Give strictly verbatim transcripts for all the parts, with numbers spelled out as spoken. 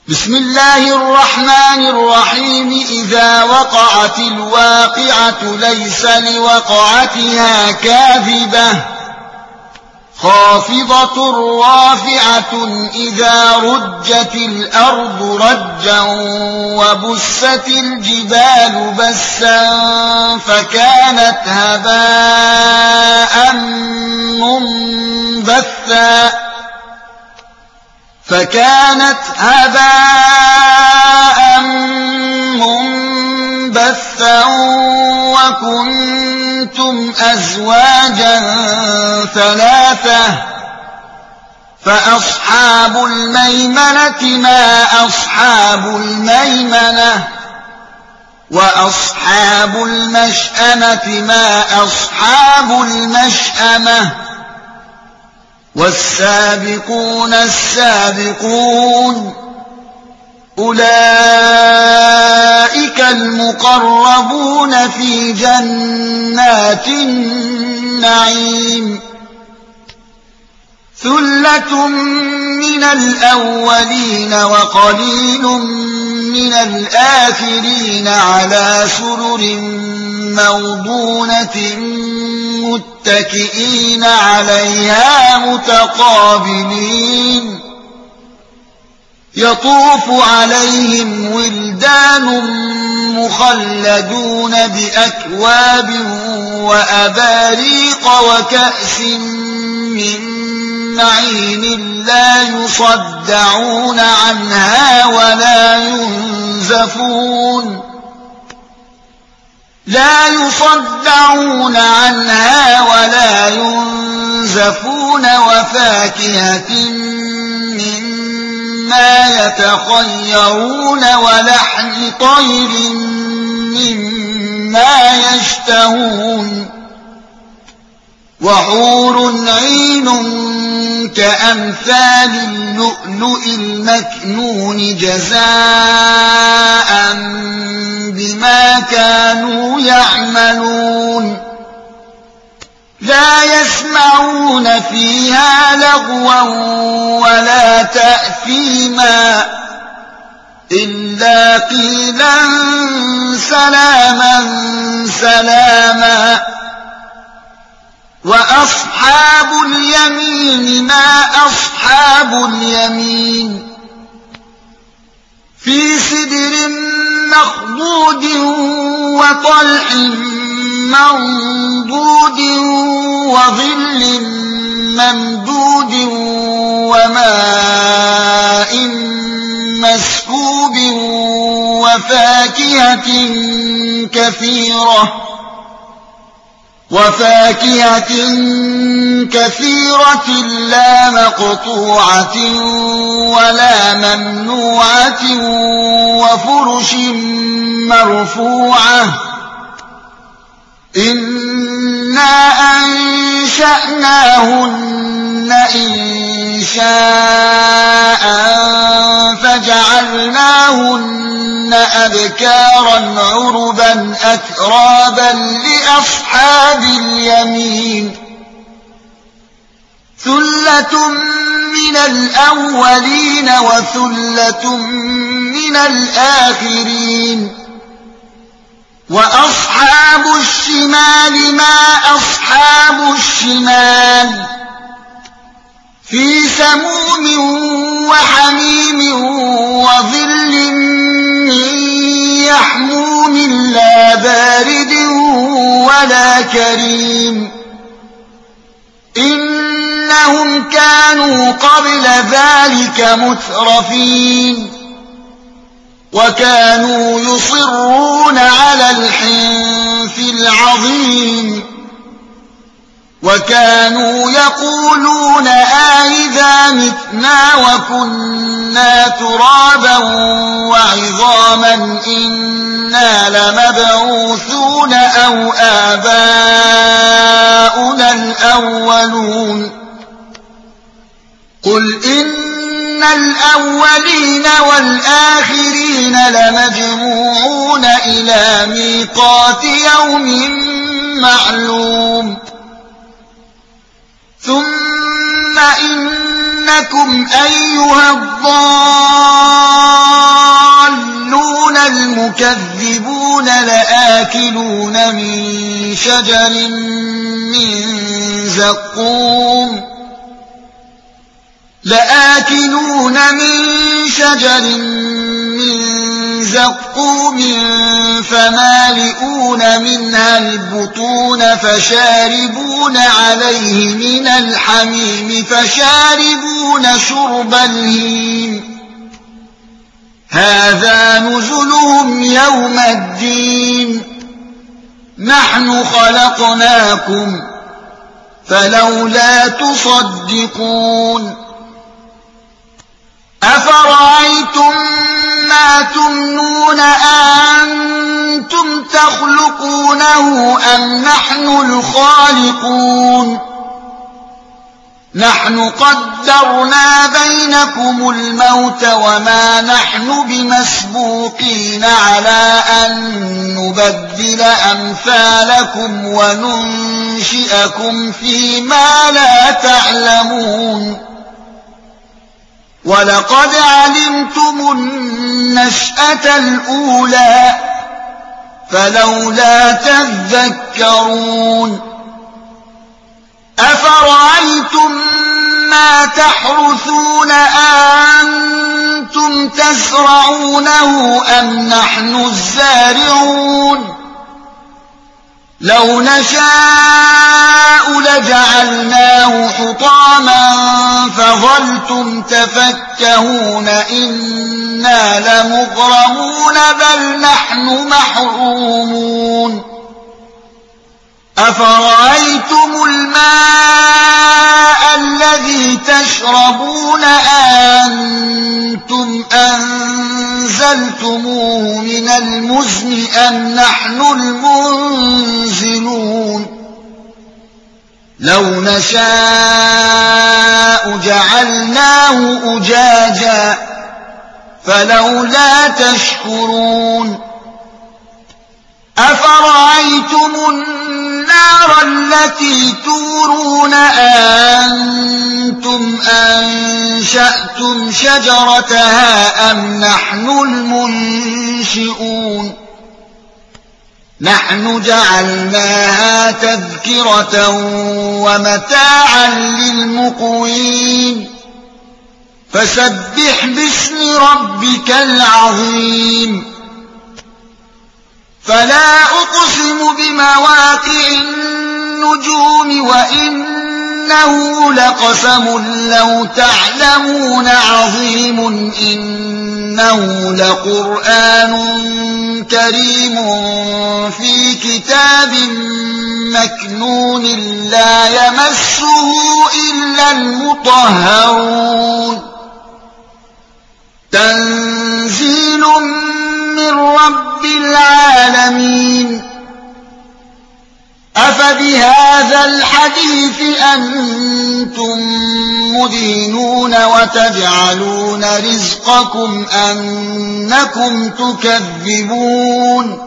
بسم الله الرحمن الرحيم إذا وقعت الواقعة ليس لوقعتها كاذبة خافضة رافعة إذا رجت الأرض رجا وبست الجبال بسا فكانت هباء منبثا فكانت هباء منبثا وكنتم أزواجا ثلاثة فأصحاب الميمنة ما أصحاب الميمنة وأصحاب المشأمة ما أصحاب المشأمة والسابقون السابقون أولئك المقربون في جنات النعيم ثلة من الأولين وقليل من الآخرين على سرر موضونة متكئين عليها متقابلين يطوف عليهم ولدان مخلدون بأكواب وأباريق وكأس من معين لا يصدعون عنها ولا ينزفون لا يصدعون عنها ولا ينزفون وفاكهة مما يتخيرون ولحم طير مما يشتهون وحور عين كأمثال اللؤلؤ المكنون جزاء بما كانوا يعملون لا يسمعون فيها لغوا ولا تأثيما إلا قيلا سلاما سلاما وأصحاب اليمين ما أصحاب اليمين في سدر مخضود وطلح منضود وظل ممدود وماء مسكوب وفاكهة كثيرة وفاكهة كثيرة لا مقطوعة ولا ممنوعة وفرش مرفوعة إنا أنشأناهن إنشاء فجعلناهن أبكارا عربا أترابا لأصحاب اليمين ثلة من الأولين وثلة من الآخرين وأصحاب الشمال ما أصحاب الشمال في سموم وحميم وظل من يحموم لا بارد ولا كريم إنهم كانوا قبل ذلك مترفين وكانوا يصرون على الحنث العظيم وكانوا يقولون آئذا متنا وكنا ترابا وعظاما إنا لمبعوثون أو آباؤنا الأولون قل إن الأولين والآخرين لمجموعون إلى ميقات يوم معلوم ثم إنكم أيها الضالون تكذبون لآكلون من شجر من زقوم لآكلون من شجر من زقوم فمالئون منها البطون فشاربون عليه من الحميم فشاربون شرب الهيم هذا نزلهم يوم الدين نحن خلقناكم فلولا تصدقون أفرأيتم ما تمنون أنتم تخلقونه أم نحن الخالقون نحن قدرنا بينكم الموت وما نحن بمسبوقين على أن نبدل أمثالكم وننشئكم فيما لا تعلمون ولقد علمتم النشأة الأولى فلولا تذكرون أفرأيتم ما تحرثون أنتم تزرعونه أم نحن الزارعون لو نشاء لجعلناه حطاما فظلتم تفكهون إنا لمغرمون بل نحن محرومون أفرأيتم الماء الذي تشربون أنتم أنزلتموه من المزن أم نحن المنزلون لو نشاء جعلناه أجاجا فلولا تشكرون أفرأيتم النار التي تورون أنتم أنشأتم شجرتها أم نحن المنشئون نحن جعلناها تذكرة ومتاعا للمقوين فسبح باسم ربك العظيم فلا أقسم بمواقع النجوم وإنه لقسم لو تعلمون عظيم إنه لقرآن كريم في كتاب مكنون لا يمسه إلا المطهرون تنزيل من رب العالمين أفبهذا الحديث أنتم مدينون وتجعلون رزقكم أنكم تكذبون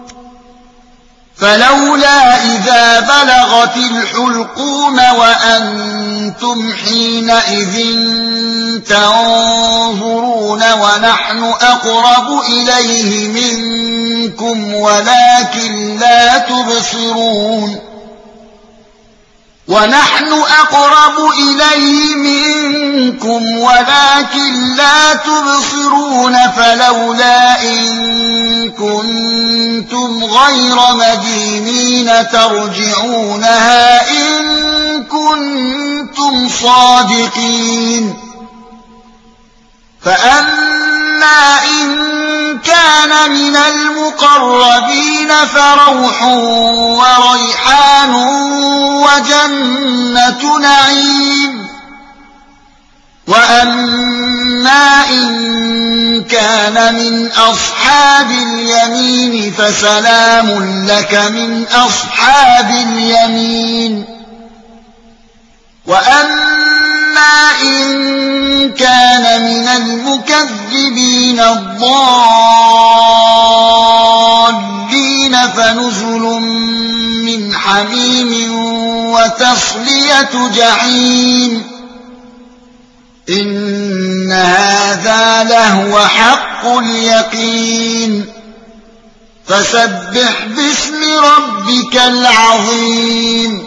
فلولا إذا بلغت الحلقوم وأنتم حينئذ تنظرون ونحن أقرب إليه منكم ولكن لا تبصرون ونحن أقرب إليه منكم ولكن لا تبصرون فلولا إن كنتم غير مدينين ترجعونها إن كنتم صادقين فأما إن كان من المقربين فروح وريحان وجنة نعيم وأما إن كان من أصحاب اليمين فسلام لك من أصحاب اليمين وأما إن كان من المكذبين الضالين فنزل من حميم وتصلية جحيم إن هذا لهو حق اليقين فسبح باسم ربك العظيم